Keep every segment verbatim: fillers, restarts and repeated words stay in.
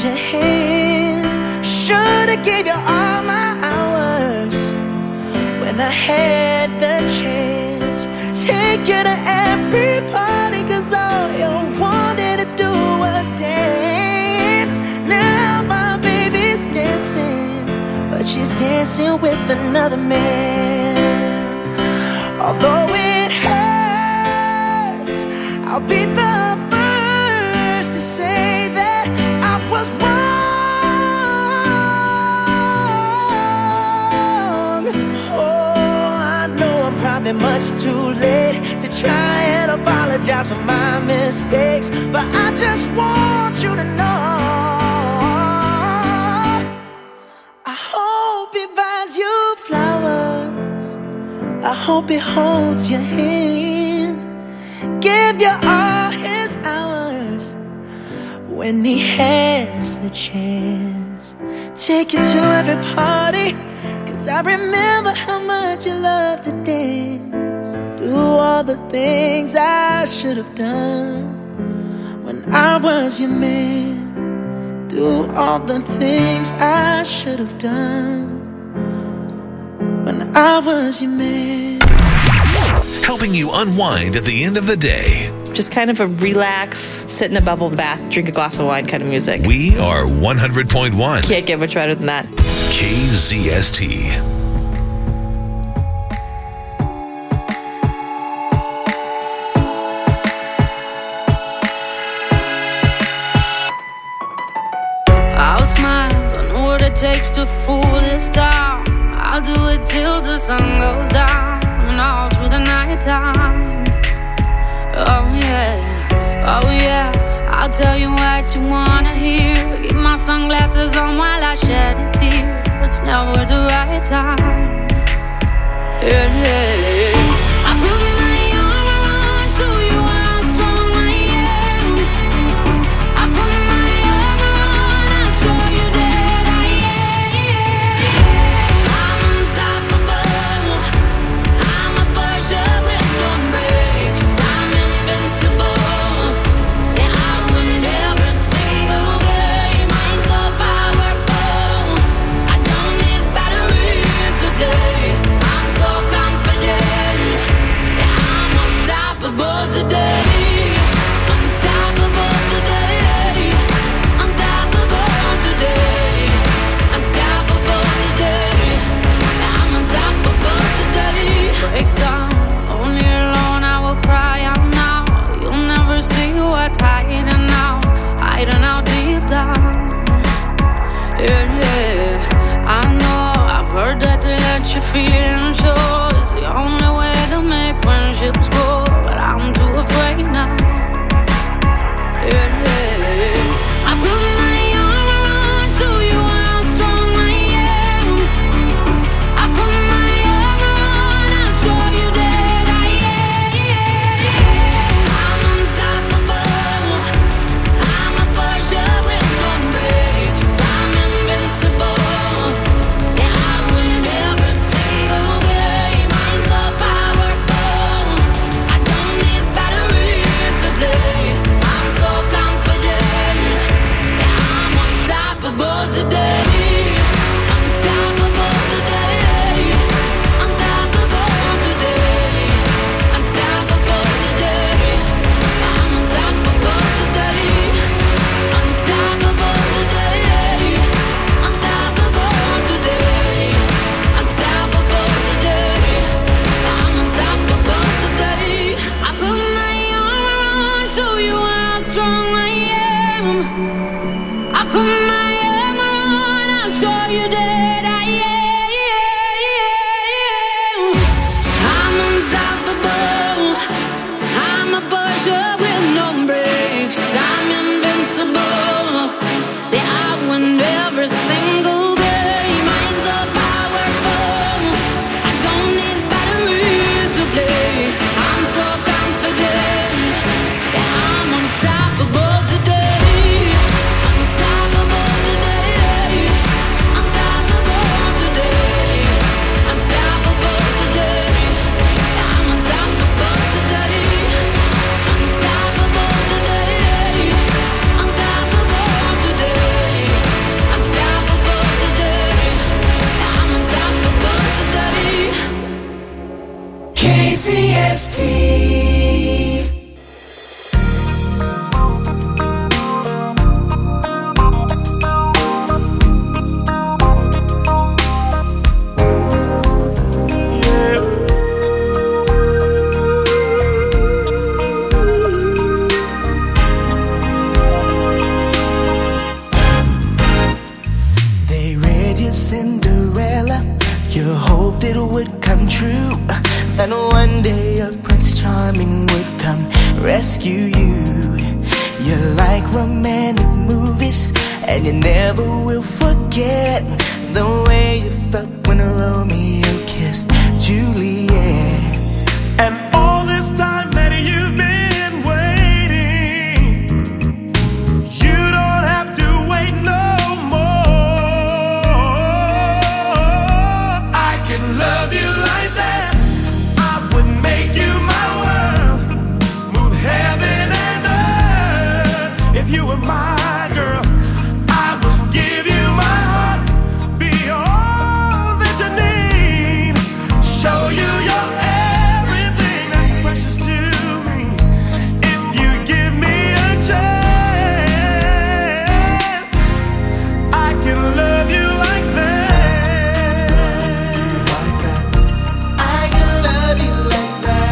your hand. Should've gave you all my hours when I had the chance. Take you to every party, cause all you wanted to do was dance. Now my baby's dancing, but she's dancing with another man. Although it hurts, I'll be the first to say that I was wrong. Oh, I know I'm probably much too late to try and apologize for my mistakes, but I just want you to know I hope he buys you flowers, I hope he holds your hand, give you all his hours when he has the chance. Take you to every party, cause I remember how much you loved to dance. Do all the things I should have done when I was your man. Do all the things I should have done when I was your man. Helping you unwind at the end of the day. Just kind of a relax, sit in a bubble bath, drink a glass of wine kind of music. We are one hundred point one. Can't get much better than that. K Z S T. I'll smile, I know what it takes to fool this town. I'll do it till the sun goes down and all through the night time. Oh yeah, oh yeah, I'll tell you what you wanna hear. Keep my sunglasses on while I shed a tear. It's never the right time. Yeah, yeah, yeah. I put my arm around so you are strong, I am. I put my arm around, I'll show you that I am. I'm unstoppable, I'm a Porsche with no brakes. I'm invincible, yeah, I win every single game. I'm so powerful, I don't need batteries to play. I'm so confident, yeah, I'm unstoppable today. Unstoppable today. Unstoppable today. Unstoppable today. Yeah, I'm unstoppable today. Break down, only alone I will cry out now. You'll never see what's hiding now, hiding out deep down. Yeah, yeah, I know, I've heard that to let you feel and show is the only way to make friendships grow, but I'm too afraid now. Yeah, yeah, I put my arm around so you are strong, I am. I put my arm around, I'll show you that I am. I'm unstoppable, I'm a Porsche with no brakes. I'm invincible, yeah, I win every single game. I'm so powerful, played you Cinderella. You hoped it would come true, that one day a Prince Charming would come rescue you. You like romantic movies, and you never will forget the way you felt when Romeo kissed Juliet. And all this time that you've been waiting, you don't have to wait no more. I can love you like that. I would make you my world, move heaven and earth. If you were my girl, I would give you my heart, be all that you need, show you your everything that's precious to me. If you give me a chance, I can love you like that. I can love you like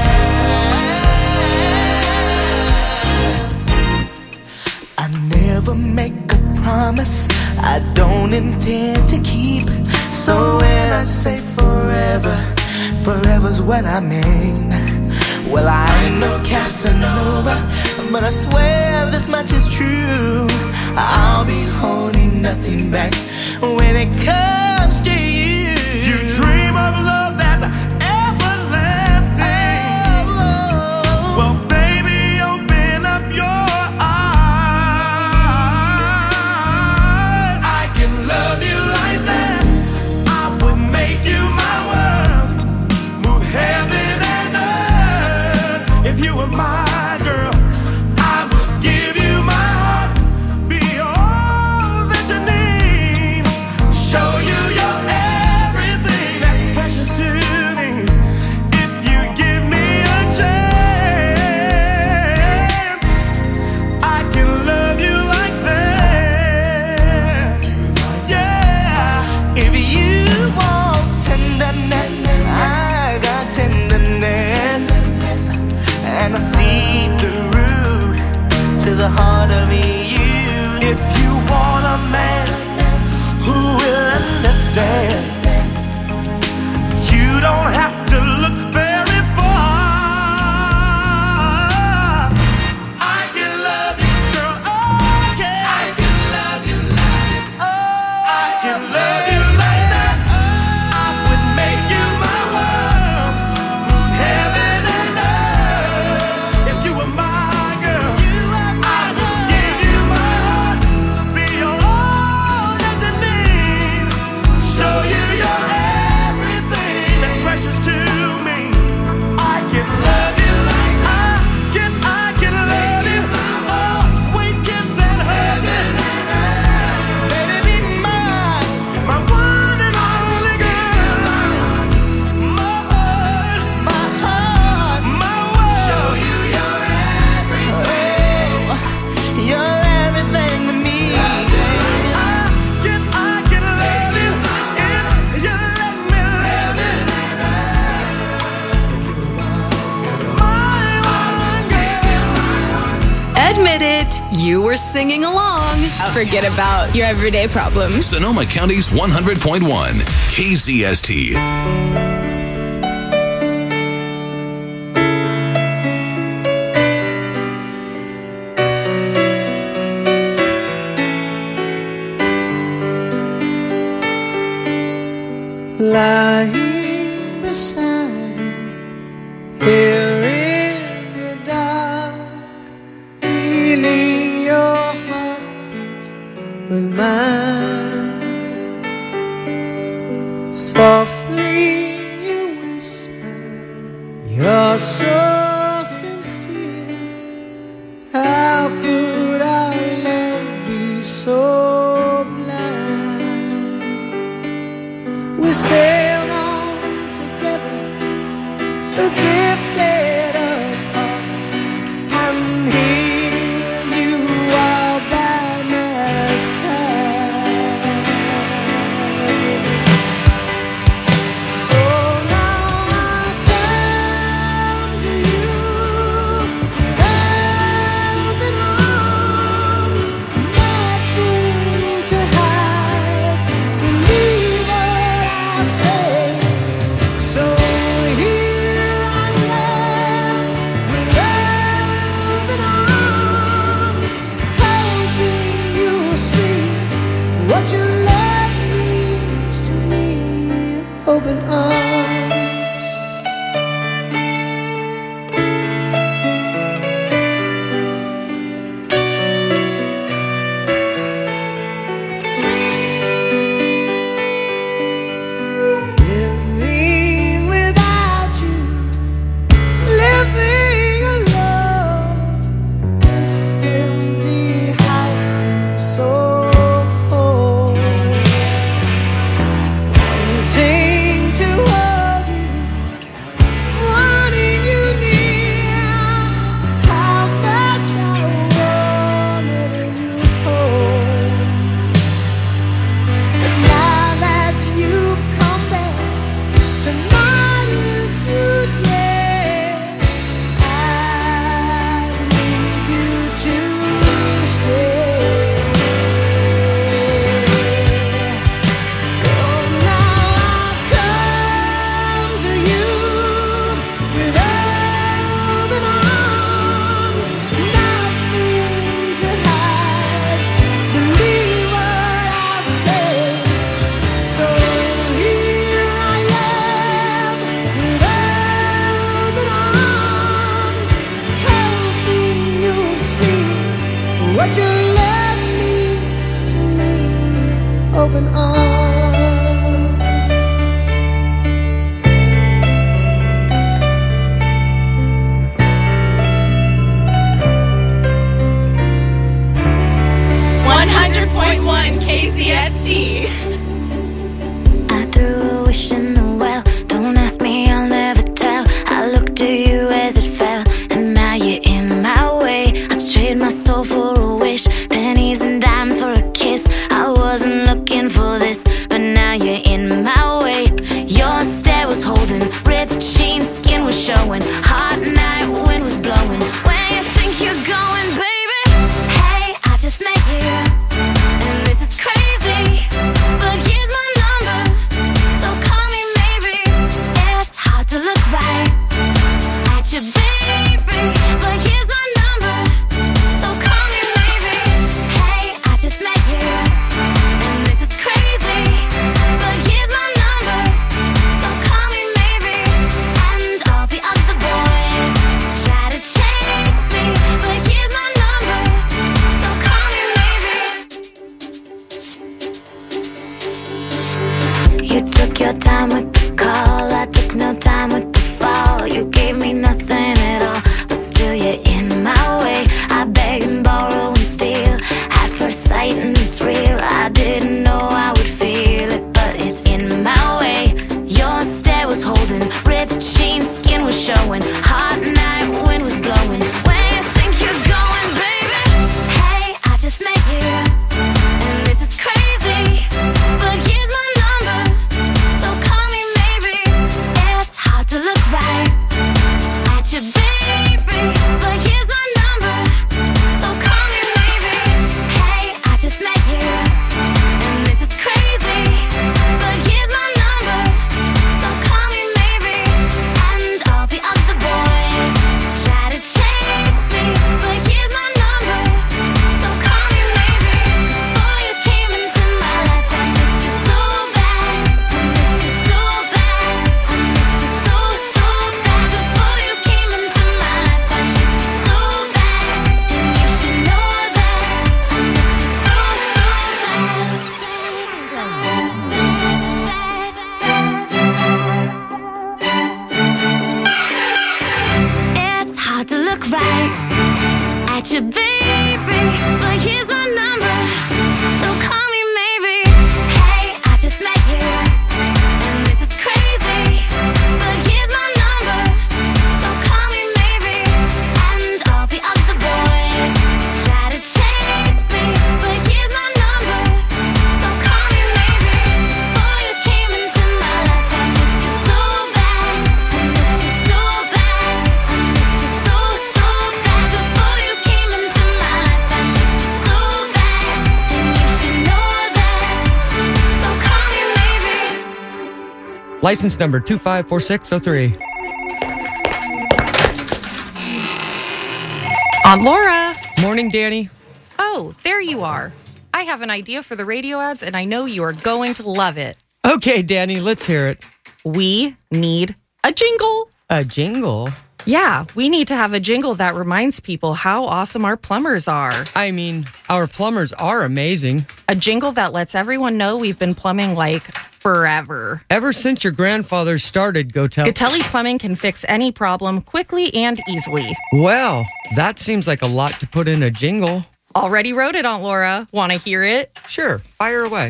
that. I never make a promise I don't intend to keep. So when I say forever, forever's what I mean. Well, I ain't no Casanova, but I swear this much is true. I'll be holding nothing back when it comes to you. You dream of love that's everlasting. Well, baby, open up your eyes. I can love you like that. I would make you my world, move heaven and earth. If you were my girl, I would give you my heart, be all that you need, show you your everything that's precious to me. If you give me a chance, I can love you like that. Yeah. If you want tenderness, I got tenderness, and I see through to the heart of you. If you want a man who will understand, you don't have to look very far. I can love you, girl. Oh, yeah. I can love you, love you. Oh, I can love you like that. I would make you my world, move heaven and earth. If you were my girl, I would give you my heart, be all that you need, show you your everything that's precious to me. I can love you like I can, I can love you, always kiss and hug you. Baby, be mine, my one and only girl, my heart, My heart, my world. Show you your everything. you're everything to me. I can, I can love you if you let me love you. My one girl. Admit it, you were singing along. Forget about your everyday problems. Sonoma County's one hundred point one K Z S T. Lying beside you here in the dark, feeling your heartbeat with mine. Softly you whisper, you're so sincere. How could our love be so blind? We sailed on together, we drifted apart, and here you are by my side. So now I come to open arms. Living without you, living alone, this empty house so cold. Wanting to hold you, wanting you near, how much I wanted you home. But now that you've come back tonight and today, I need you to stay. So now I come to you with open arms, nothing to hide. Believe what I say. So here I am with open arms, hoping you'll see what your love means to me. Open arms. one hundred point one K Z S T. I threw a wish in the well. Don't ask me, I'll never tell. I looked at you as it fell, and now you're in my way. I trade my soul for a wish, pennies and dimes for a kiss. I wasn't looking for this, but now you're in my way. Your stare was holding, ripped jeans, skin was showing. Hot night, wind was blowing. Where you think you're going, baby? Hey, I just met you, and this is crazy. But here's my number, so call me maybe. It's hard to look right at you, baby. But here's my number, so call me maybe. Hey, I just met you, and this is crazy. But here's my number, so call me maybe. And all the other boys try to chase me, but here's my number, so call me maybe. You took your time with the call, I took no time with the fall. You gave me nothing at all, but still you're in my way. I beg and borrow and steal at first sight, and it's real. I didn't know I would feel it, but it's in my way. Your stare was holding, ripped jeans, skin was showing. Hot night, wind was blowing. Where you think you're going, baby? Hey, I just met you, and this is crazy. But here's my number, so call me maybe. It's hard to look right at you, baby. But here's my number, so call me maybe. Hey, I just met you, and this is crazy. But here's my number, so call me maybe. And all the other boys try to chase me, but here's my number, so call me maybe. Before you came into my life, I missed you so bad. I missed you so bad. I missed you so, so bad. Before you came into my life, I missed you so bad. And you should know that I missed you so, so bad. It's hard to look right at you, baby. But here's my number, so call me maybe. Hey, I just met you, and this is crazy. But here's my number, so call me maybe. And all the other boys try to chase me, but here's my number, so call me maybe. Before you came into my life, I missed you so bad. I missed you so bad. I missed you so, so bad. Before you came into my life, I missed you so bad. And you should know that, so call me maybe. License number two five four six zero three. Aunt Laura. Morning, Danny. Oh, there you are. I have an idea for the radio ads, and I know you are going to love it. Okay, Danny, let's hear it. We need a jingle. A jingle? Yeah, we need to have a jingle that reminds people how awesome our plumbers are. I mean, our plumbers are amazing. A jingle that lets everyone know we've been plumbing like forever. Ever since your grandfather started, Gotel. Gatelli Plumbing can fix any problem quickly and easily. Well, that seems like a lot to put in a jingle. Already wrote it, Aunt Laura. Want to hear it? Sure, fire away.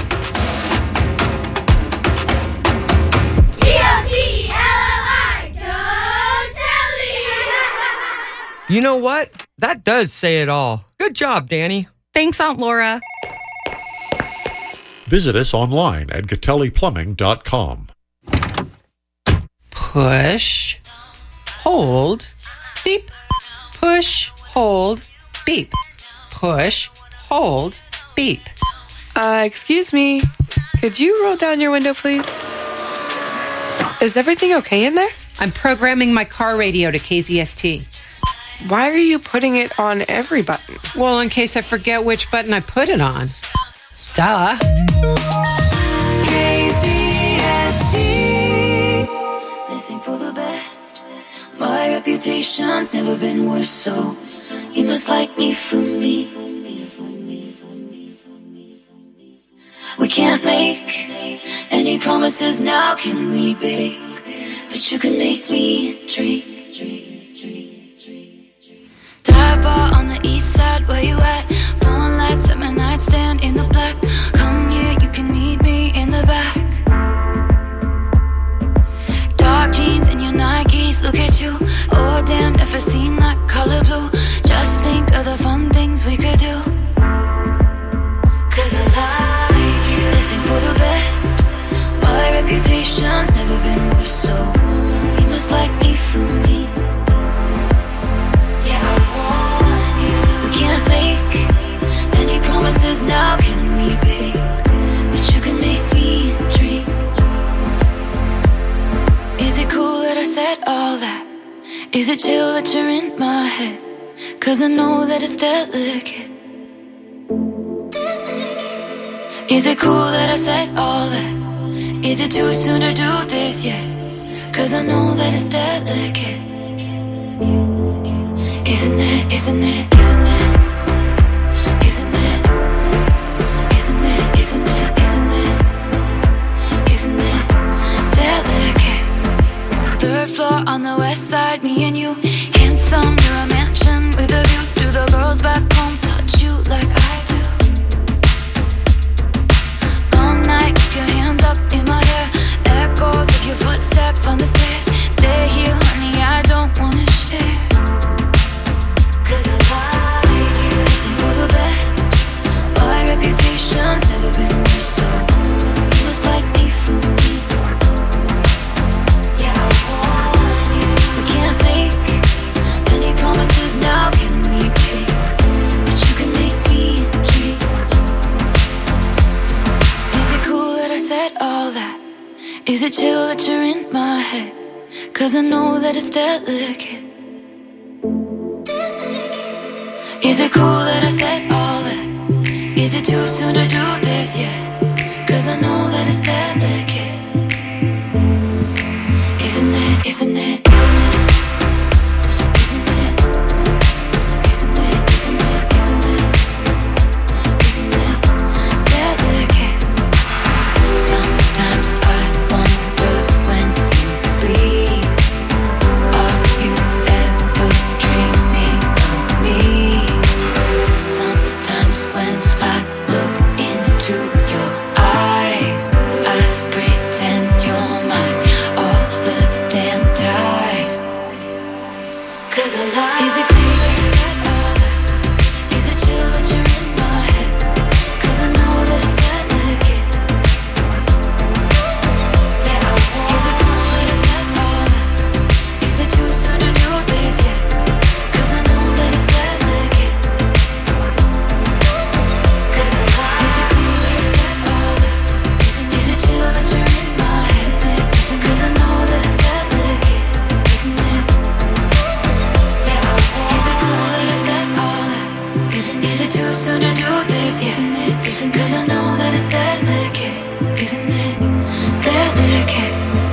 You know what? That does say it all. Good job, Danny. Thanks, Aunt Laura. Visit us online at gatelli plumbing dot com. Push, hold, beep. Push, hold, beep. Push, hold, beep. Uh, excuse me. Could you roll down your window, please? Is everything okay in there? I'm programming my car radio to K Z S T. Why are you putting it on every button? Well, in case I forget which button I put it on. Duh. K Z S T. Listening for the best. My reputation's never been worse, so you must like me for me. We can't make any promises now, can we, babe? But you can make me drink. Dive bar on the east side, where you at? Phone lights at my nightstand in the black. Come here, you can meet me in the back. Dark jeans and your Nikes, look at you. Oh damn, never seen that color blue. Just think of the fun things we could do. Cause I like you. Listen for the best. My reputation's never been worse, so you must like me for me. Yeah, I want you. We can't make any promises now, can we, babe? But you can make me dream. Is it cool that I said all that? Is it chill that you're in my head? Cause I know that it's delicate. Is it cool that I said all that? Is it too soon to do this yet? Cause I know that it's delicate. Isn't it, isn't it, isn't it? Isn't it? Isn't it, isn't it, isn't it? Isn't it delicate? Third floor on the west side, me and you. Handsome, near a mansion with a view. Do the girls back home touch you like I do? Long night, keep your hands up in my hair. Echoes of your footsteps on the stairs. Stay here, honey, I don't wanna share. Cause I like you. Listen for the best. My reputation's never been worse, so you must like me for me. Yeah, I want you. We can't make any promises now, can we, babe? But you can make me dream. Is it cool that I said all that? Is it chill that you're in my head? Cause I know that it's delicate. Is it cool that I said all that? Is it too soon to do this yet? Cause I know that it's delicate. Isn't it, isn't it, isn't it? Isn't it? Isn't it, isn't it, isn't it? Isn't it delicate? Sometimes I wonder when you sleep, are you ever dreaming of me? Sometimes when I look into your eyes, I pretend you're mine all the damn time. Cause I lie. Is it cool that I said all that? Is it chill that you're in my head? Cause I know that it's delicate. Yeah, I want. Is it cool that I said all that? Is it too soon to do this yet? Cause I know that it's delicate. Cause I lie. Is it cool that I said all that? Is it chill that you're in my head? Cause I know that it's delicate. Isn't it? Yeah, I want. Is it cool that I said all that? Is it too soon to do this yet? Isn't it? Cause I know that it's delicate. Isn't it delicate?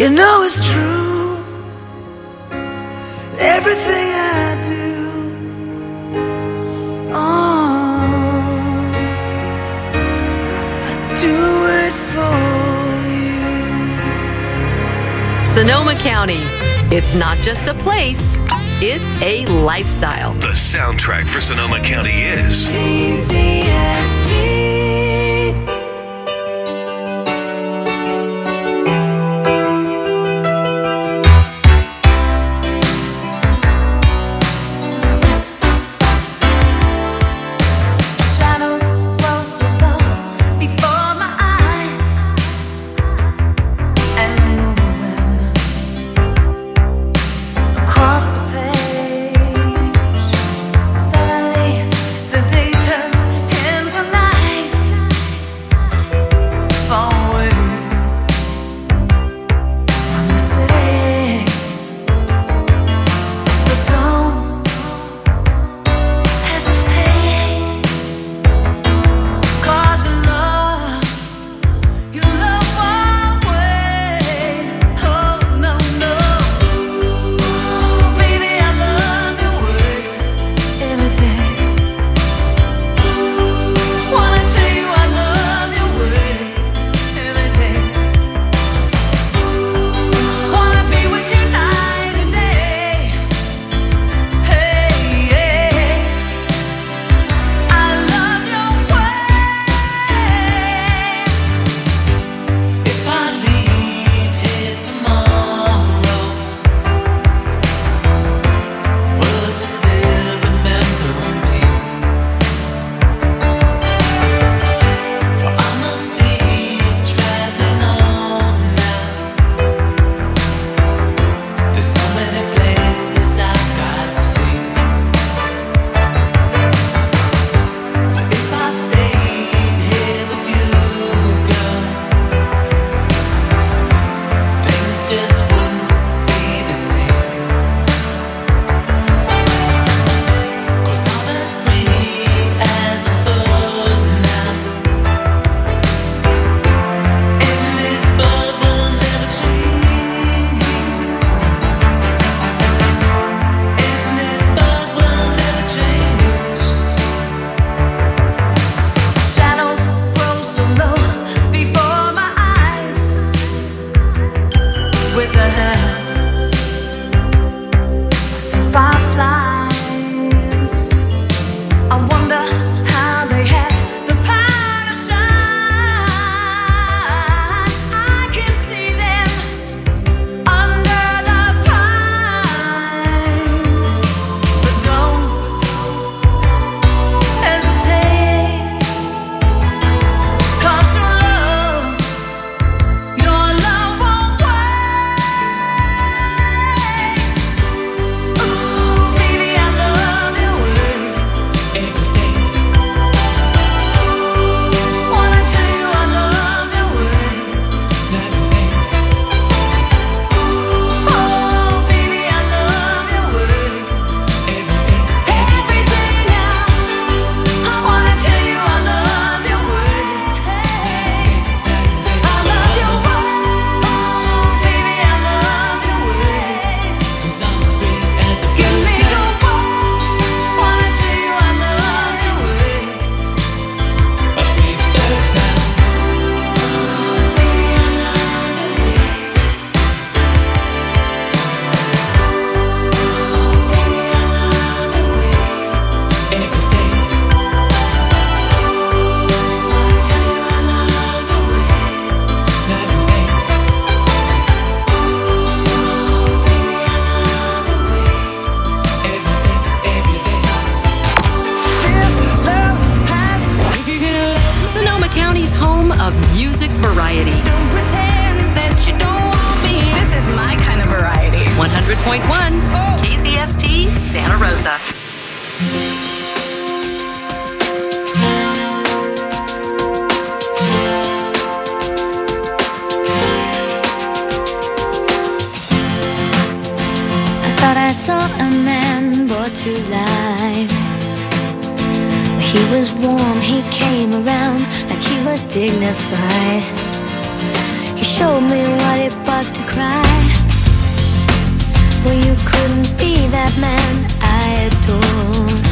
I know it's true. Everything I do, oh, I do it for you. Sonoma County. It's not just a place, it's a lifestyle. The soundtrack for Sonoma County is K Z S T. variety. Don't pretend that you don't want me. This is my kind of variety. one hundred point one K Z S T Santa Rosa. I thought I saw a man brought to life. He was warm, he came around like he was dignified. You showed me what it was to cry. Well, you couldn't be that man I adore.